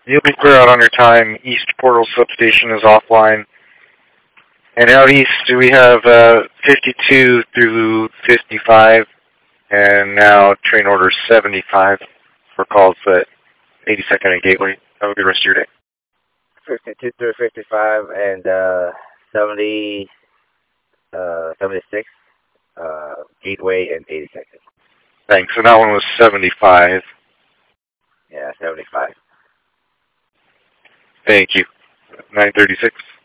You'll be clear out on your time. East Portal Substation is offline. And out east, we have 52 through 55, and now train order 75 for calls at 82nd and Gateway. Have a good rest of your day. 52 through 55 and 76, Gateway and 82nd. Thanks. And that one was 75. Yeah, 75. Thank you. 936.